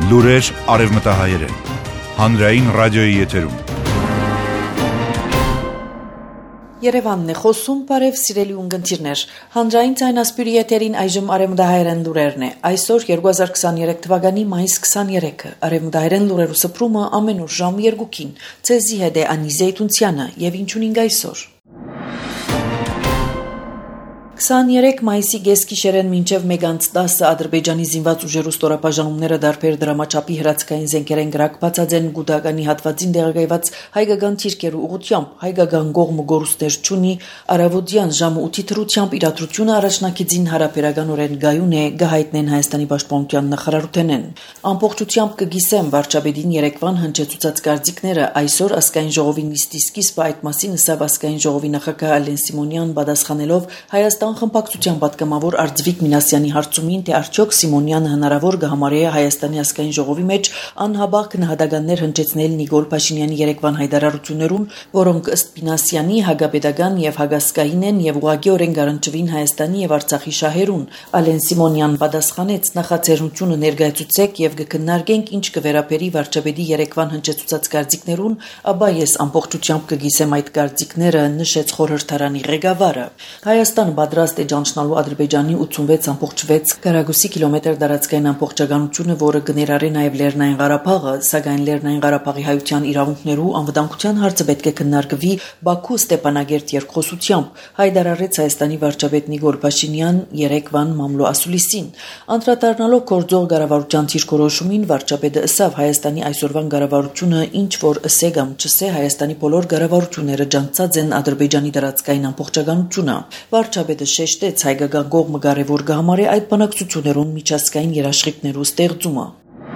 Լուրեր արևմտահայերեն, հանրային ռադիոյի եթերում։ Երևանն է խոսում, բարև սիրելի ունգընտիրներ, հանրային ցայնասպյուրի եթերին այժմ արևմտահայերեն լուրերն է, այսօր 2023 թվականի մայիս 23-ը, արևմտահայերեն լուրերու սփռումը ամեն օր ժամ 2-ին, ցեզի հետ է Անի Զեյթունցյանը եւ ինչունինգ այսօր։ 23 մայիսի գեսկիշերեն մինչև 1:10 Ադրբեջանի զինված ուժերու ստորապաժանումները դարբեր դրամաչափի հրացքային զենքերեն գրակ բացածեն գուտականի հատվածին տեղակայված հայկական թիրքերու ուղությամբ հայկական կողմը գորուստներ չունի առավոտյան ժամը 8-ի թրությամբ իրադրությունը առաջնակիցին հարաբերականորեն գայուն է գահիտնեն Հայաստանի պաշտպանության նախարարութենեն ամբողջությամբ կգիսեմ վարչապետին Երևան հնչեցուցած կարծիքները այսօր ազգային ժողովի նիստի սկիզբը այդ մասին ըստ ազգային ժողովի նախագահ Ալեն Սիմոնյան պատասխանելով Հայաստան խմբակցության պատգամավոր Արձվիկ Մինասյանի հարցումին, թե արդյոք Սիմոնյանը հնարավոր կհամարի Հայաստանի ազգային ժողովի մեջ անհաբաղ գնահատականներ հնչեցնել Նիկոլ Փաշինյանի Երևան հայտարարություններուն, որոնք ըստ Մինասյանի հագապետական եւ հագասկային են եւ ուղղակիորեն գարանչվին Հայաստանի եւ Արցախի շահերուն։ Ալեն Սիմոնյան պատասխանեց. նախաձեռնությունը ներկայացուցեք եւ կքննարկենք ինչ կվերապերի վարչապետի Երևան հնչեցուցած կարծիքներուն, ապա ես ամբողջությամբ կգիսեմ այդ կարծիքները, նշեց խորհրդարանի ղեկավարը։ Հայաստանը պատրաստ է ճանչնալու Ադրբեջանի 86.6 քառակուսի կիլոմետր տարածքային ամբողջականությունը, որը կներառի նաև Լեռնային Ղարաբաղը, սակայն Լեռնային Ղարաբաղի հայության իրավունքներու անվտանգության հարցը պետք է քննարկվի Բաքու Ստեփանագերտ երկխոսությամբ, հայտարարեց Հայաստանի վարչապետ Նիկոլ Փաշինյան Երևան մամլո ասուլիսին։ Անդրադառնալով գործող կառավարության դիրքորոշումին, վարչապետը ըսավ Հայաստանի այսօրվան կառավարությունը ինչ որ ըսե կամ չսե Հայաստանի բոլոր կառավարությունները ջանցած են Ադրբեջանի տարածքային ամբողջականությունը։ Վարչապետը շեշտեց հայկական կողմը կարևոր կհամարի այդ բանակցություններուն միջազգային երաշխիքներու ստեղծումը։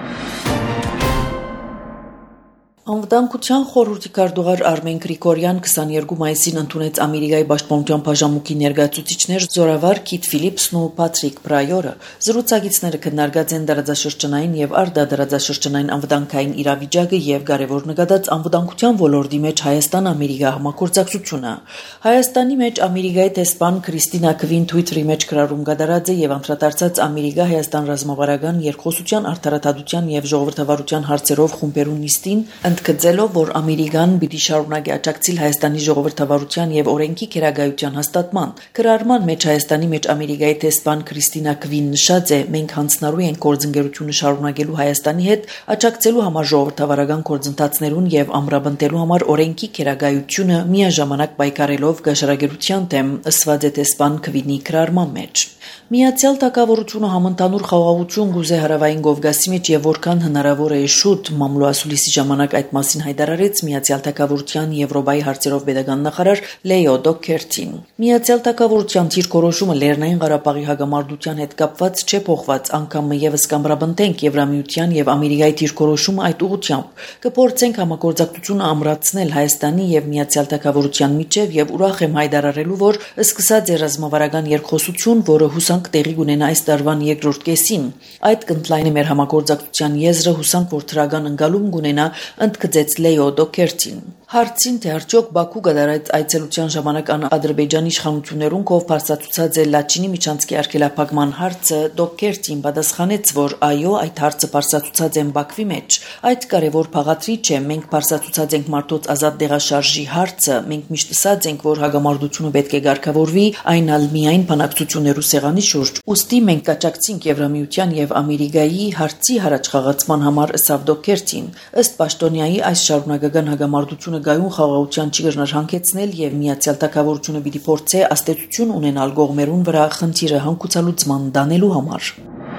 Անվտանգության խորհրդի քարտուղար Արմեն Գրիգորյան 22 մայիսին ընդունեց Ամերիկայի պաշտպանության բաժանմունքի ներկայացուցիչներ Զորավար Քիթ Ֆիլիպսն ու Պատրիկ Պրայորը։ Զրուցակիցները քննարկած են տարածաշրջանային եւ արտադարձաշրջանային անվտանգային իրավիճակը եւ կարևոր նկատած անվտանգության ոլորտի մեջ Հայաստան-Ամերիկա համագործակցությունը։ Հայաստանի մեջ Ամերիկայի տեսփան Քրիստինա Քվին Twitter-ի մեջ գրառում կատարած է եւ անդրադարձած Ամերիկա-Հայաստան ռազմավարական երկխոսության արդարադատության եւ ժողովրդավարության հարցերով խումբերու նիստին ընդգծելով, որ Ամերիկան պիտի շարունակի աջակցել Հայաստանի ժողովրդավարության եւ օրենքի քերագայության հաստատման։ Գրառման մեջ Հայաստանի մեջ Ամերիկայի տեսփան Քրիստինա Քվին նշած է. մենք հանձնարարու ենք գործընկերությունը շարունակելու Հայաստանի հետ աջակցելու համար ժողովրդավարական գործընթացներուն եւ ամրապնդելու համար օրենքի քերագայությունը միաժամանակ պայքարելով գաշարագերության դեմ, ըսված է տեսփան Քվինի գրառման մեջ։ Միացյալ Թագավորությունը համընդհանուր խաղաղություն գուզե հարավային Կովկասի մեջ եւ որքան հնարավոր է շուտ մամլո ասուլիսի ժամանակ այդ մասին հայտարարեց Միացյալ Թագավորության Եվրոպայի հարցերով pedagogan նախարար Լեո Դոքերտին։ Միացյալ Թագավորության դիրքորոշումը Լեռնային Ղարաբաղի հագամարտության հետ կապված չէ փոխված, անգամ եւս կամրապնդենք Եվրամիության եւ Ամերիկայի դիրքորոշումը այդ ուղղությամբ։ Կփորձենք համագործակցությունը ամրացնել Հայաստանի եւ Միացյալ Թագավորության միջեւ եւ ուրախ եմ հայտարարելու, որ սկսած է ռազմավարական երկխոսություն, որը հուսանք տեղի կունենա այս տարվան երկրորդ կեսին։ Այդ կընդլայնի մեր համագործակցության եզրը, հուսանք, որ թրական ընկալում կունենա, ընդգծեց Լեո Դոքերտին։ Հարցին, թե արդյոք Բաքու կդարած այցելության ժամանակ Ադրբեջանի իշխանություններուն կողմ բարձրացուցած է Լաչինի միջանցքի արգելափակման հարցը, Դոքերտին պատասխանեց, որ այո, այդ հարցը բարձրացուցած են Բաքվի մեջ։ Այդ կարևոր փաղաթրիչ է, մենք բարձրացուցած ենք մարդոց ազատ դեղաշարժի հարցը, մենք միշտ ասած ենք, որ հագամարտությունը պետք է ղեկավարվի, այն ալ միայն բանակցություններու սեղանի շուրջ։ Ուստի մենք կաջակցենք Եվրամիության եւ Ամերիկայի հարցի առաջխաղացման համար, ըստ Դոքերտին։ Ըստ պաշտոնյայի այս շարունակական հագամարտությունը գայուն խաղաղության չի կրնար հանգեցնել եւ Միացյալ Թագավորությունը պիտի փորձե աստեցություն ունենալ կողմերուն վրա խնդիրը հանգուցալուծման դանելու համար։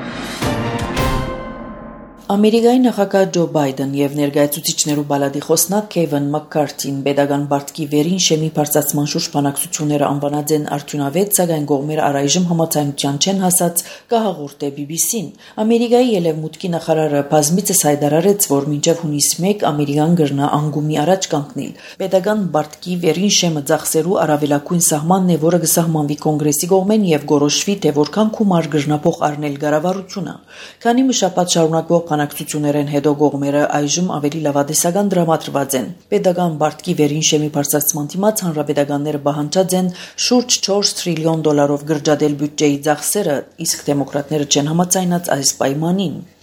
Ամերիկայի նախագահ Ջո Բայդեն եւ ներկայացուցիչներու բալադի խոսնակ Քեվին Մաքքարթին pedagogan Բարտկի վերին շեմի բարձրացման շուրջ բանակցությունները անվանած են արդյունավետ, սակայն կողմերը առայժմ համաձայնության չեն հասած, կհաղորդե BBC-ն։ Ամերիկայի ելևմուտքի նախարարը բազմիցս հայտարարեց, որ մինչև հունիս 1 Ամերիկան կրնա անգումի առաջ կանգնել։ Pedagogan Բարտկի վերին շեմը ծախսերու առավելագույն սահմանն է, որը կսահմանվի կոնգրեսի կողմեն եւ գորոշվի, թե որքան գումար կրնա փող առնել կառավարությունը։ Քանի մի շաբաթ շարունակվող բանակցություններեն հետո կողմերը այժմ ավելի լավատեսական դրամատրված են։ Պետական Բարտկի վերին շեմի բարձրացման դիմաց հանրապետականները պահանջած են շուրջ 4 տրիլիոն դոլարով գրջադել բյուջեի ծախսերը, իսկ դեմոկրատները չեն համաձայնած այս պայմանին։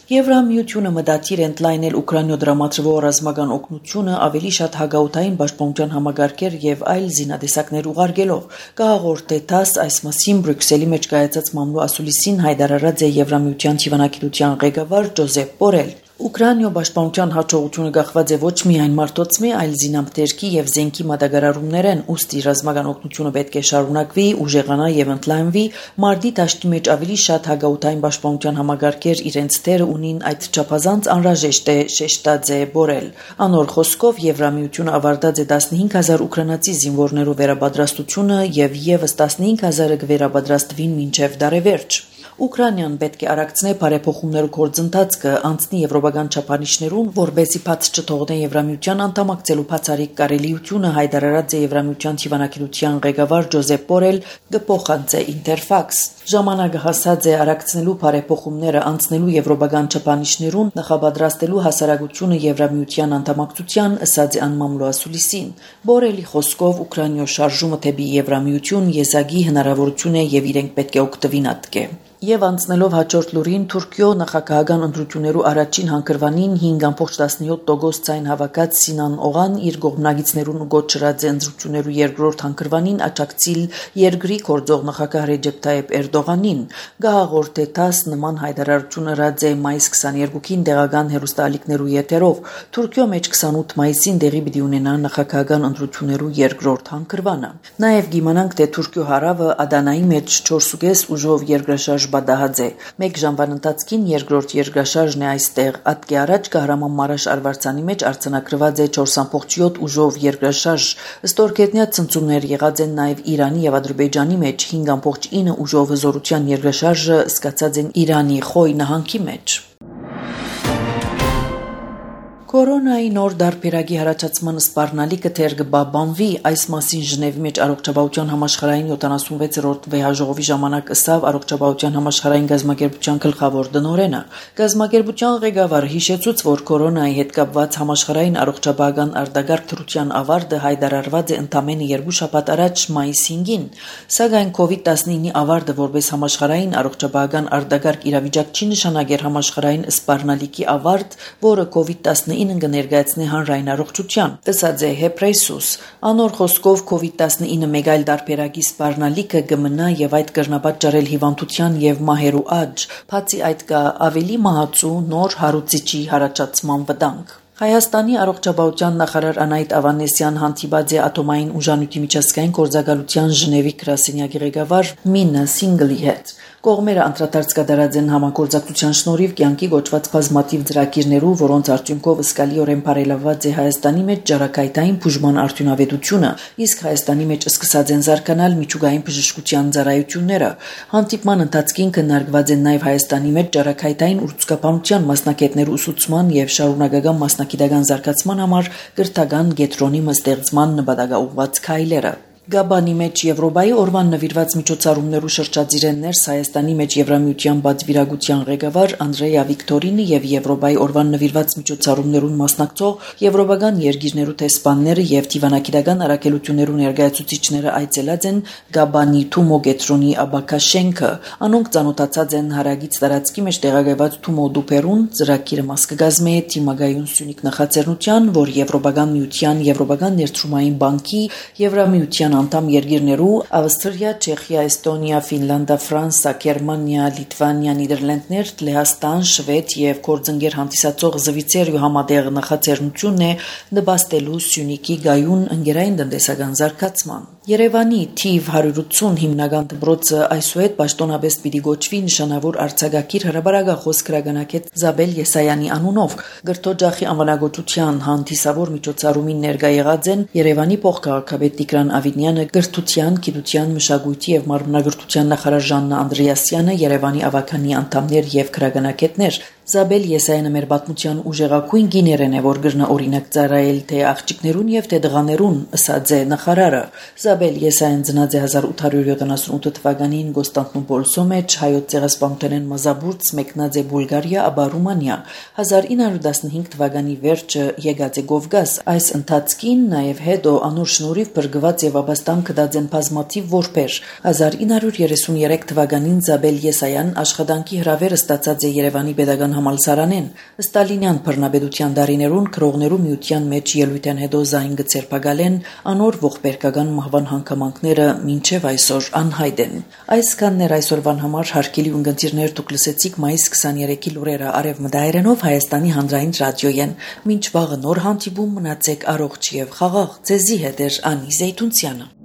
Եվրամիությունը մտադիր է ընդլայնել Ուկրաինայ դրամատրվող ռազմական օգնությունը ավելի շատ հագաուտային պաշտպանության համագարկեր եւ այլ զինադեսակներ ուղարկելով։ Կհաղորդե ՏԱՍ այս մասին Բրյուսելի մեջ կայացած մամլո ասուլիսին հայտարարած է Եվրամիության թիվանակիտության ղեկավար Ջոզեփ Բորել։ Ուկրաինայ պաշտպանության հաջողությունը գաղված է ոչ միայն մարտոցմի, այլ զինամթերքի եւ զենքի մատակարարումներ են, ուստի ռազմական օգնությունը պետք է շարունակվի, ուժեղանա եւ ընդլայնվի, մարտի դաշտի մեջ ավելի շատ հագաուտային պաշտպանության համագարկեր իրենց դերը ունին, այդ չափազանց անհրաժեշտ է, շեշտած է Բորել։ Անոր խոսքով Եվրամիությունը ավարտած է 15000 ուկրաինացի զինվորներով վերաբադրաստությունը եւ եւս 15000-ը կվերաբադրաստվին մինչեւ դարեվերջ։ Ուկրաինան պետք է արագցնե բարեփոխումներու գործընթացը անցնի եվրոպական չափանիշներուն, որբեսի բաց չթողնե Եվրամիության անդամակցելու բացառիկ կարելիությունը հայտարարած է Եվրամիության թիվանակիտության ղեկավար Ջոզեփ Բորել գփոխանցե Ինտերֆաքս։ Ժամանակը հասած է արագցնելու բարեփոխումները անցնելու եվրոպական չափանիշներուն, նախապատրաստելու հասարակությունը Եվրամիության անդամակցության, ըսած է անմամլո ասուլիսին։ Բորելի խոսքով Ուկրաինայ շարժումը թեպի Եվրամիություն եզակի հնարավորություն է եւ իրենք պետք է օգտվին ատկե։ Եվ անցնելով հաջորդ լուրին Թուրքիո նախագահական ընտրություններու առաջին հանգրվանին 5.17% ցայն հավաքած Սինան Օղան իր գողմնագիցներուն գոչրած ընտրություններու երկրորդ հանգրվանին աջակցիլ երկրի գործող նախագահ Ռեջեփ Թայիփ Էրդողանին։ Գահաղորդե ՏԱՍ նման հայտարարություն ըրած է մայիս 22-ին տեղական հեռուստաալիքներու եթերով։ Թուրքիո մեջ 28 մայիսին տեղի պիտի ունենա նախագահական ընտրություններու երկրորդ հանգրվանը։ Նաև գիմանանք թե Թուրքիո հարավը Ադանայի մեջ 4.5 ուժով երկրաշարժ բադահած է։ Մեկ ժամվան ընթացքին երկրորդ երկրաշարժն է այստեղ։ Ատկի առաջ Կահրաման Մարաշ արվարձանի մեջ արձանագրված է 4.7 ուժով երկրաշարժ։ Ստորգետնյա ցնցումներ եղած են նաև Իրանի եւ Ադրբեջանի մեջ 5.9 ուժով հզորության երկրաշարժը սկսած են Իրանի Խոյ նահանգի մեջ։ Կորոնայի նոր դարբերակի հարաճացման սպառնալիքը թեր կբաբանվի, այս մասին Ժնևի մեջ առողջապահության համաշխարհային 76-րդ վեհաժողովի ժամանակ ըսավ առողջապահության համաշխարհային գազམ་ակերպության գլխավոր տնօրենը։ Գազམ་ակերպության ղեկավարը հիշեցուց, որ կորոնայի հետ կապված համաշխարհային առողջապահական արտագաղթ թրության ավարտը հայտարարված է ընդամենը 2 շաբաթ առաջ մայիս 5-ին, սակայն COVID-19-ի ավարտը որպես համաշխարհային առողջապահական արտագաղթ իրավիճակ չի նշանակեր համաշխարհային սպառնալիքի ավարտ, որը COVID-19 կներկայացնի հանրային առողջության, ըսած է Հեբրեյսուս։ Անոր խոսքով COVID-19 մեկ այլ դարբերակի սպառնալիքը կմնա եւ այդ կրնապատճառել հիվանդության եւ մահերու աճ, բացի այդ կա ավելի մահացու նոր հարուցիչի հարաճացման վտանգ։ Հայաստանի առողջապահության նախարար Անահիտ Ավանեսյան հանդիպած է ատոմային ուժանույթի միջազգային գործակալության Ժնևի գրասենյակի ղեկավար Մինա Սինգլի հետ։ Կողմերը անդրադարձ կատարած են համագործակցության շնորհիվ կյանքի գոչված բազմաթիվ ծրագիրներու, որոնց արդյունքով զգալիորեն բարելավված է Հայաստանի մեջ ջարակայթային բուժման արդյունավետությունը, իսկ Հայաստանի մեջ սկսած են զարգանալ միջուկային բժշկության ծառայությունները։ Հանդիպման ընթացքին քննարկված են նաև Հայաստանի մեջ ջարակայթային ուրուցկապանության մասնակիցներու ուսուցման եւ շարունակական մասնագիտական զարգացման համար գրթական կենտրոնի ստեղծման նպատակաուղղված քայլերը։ Գաբանի մեջ Եվրոպայի օրվան նվիրված միջոցառումներու շրջածիրեն ներս Հայաստանի մեջ Եվրամիության բացվիրագության ղեկավար Անդրեյա Վիկտորինը եւ Եվրոպայի օրվան նվիրված միջոցառումներուն մասնակցող եվրոպական երկիրներու տեսփանները եւ դիվանագիտական առաքելություններու ներկայացուցիչները այցելած են Գաբանի Թումո գետրոնի Աբակաշենքը։ Անոնք ծանոթացած են հարագից տարածքի մեջ տեղակայված Թումո դուպերուն ծրագիրը մաս կգազմե Թիմագայուն Սյունիք նախաձեռնության, որ Եվրոպական միության, Եվրոպական ներդրումային բանկի, Եվրամիության անդամ երկիրներու Ավստրիա, Չեխիա, Էստոնիա, Ֆինլանդիա, Ֆրանսիա, Գերմանիա, Լիտվանիա, Նիդերլանդներ, Լեհաստան, Շվեդ եւ գործընկեր հանդիսացող Զվիցերիու համատեղ նախաձեռնությունն է նպաստելու Սյունիքի գայուն ընկերային տնտեսական զարգացման։ Երևանի թիվ 180 հիմնական դպրոցը այսուհետ պաշտոնապես պիտի գոչվի նշանավոր արձակագիր հրաբարակախոս քրագանակետ Զաբել Եսայանի անունով։ Գրթօջախի անվանակոչության հանդիսավոր միջոցառումին ներկա եղած են Երևանի փոխքաղաքապետ Տիգրան Ավինյանը, Գրթության, Գիտության, Մշակույթի եւ Մարմնագրթության նախարար Ժաննա Անդրեասյանը, Երևանի ավագանի անդամներ եւ քրագանակետներ։ Զաբել Եսայանը մեր պատմության ուժեղակույն գիներեն է, որ գրնա օրինակ ծառայել թե աղջիկներուն եւ թե դղաներուն, ըսած է նախարարը։ Զաբել Եսայանը ծնած է 1878 թվականին Կոստանդնուպոլսո մեջ, հայոց ցեղասպանութենեն մազաբուրց, մեկնած է Բուլղարիա, ապա Ռումանիա։ 1915 թվականի վերջը եկած է Կովկաս։ Այս ընթացքին նաեւ հետո անոր շնորհիվ բրգված եւ ապաստան կդած են բազմաթիվ որբեր։ 1933 թվականին Զաբել Եսայան աշխատանքի հրավերը ստացած է Երևանի Պետական համալսարանեն։ Ստալինյան բռնաբեդության դարիներուն քրողներու միության մեջ ելույթեն հետո զայն գծերպագալեն անոր ողբերգական մահվան հանգամանքները մինչև այսօր անհայտ են։ Այսքանն էր այսօրվան համար հարգելի ունգընտիրներ, դուք լսեցիք մայիս 23-ի լուրերը արևմտահայերենով Հայաստանի հանրային ռադիոյեն։ Մինչ վաղը նոր հանդիպում, մնացեք առողջ եւ խաղաղ։ Ձեզի հետ էր Անի Զեյթունցյանը։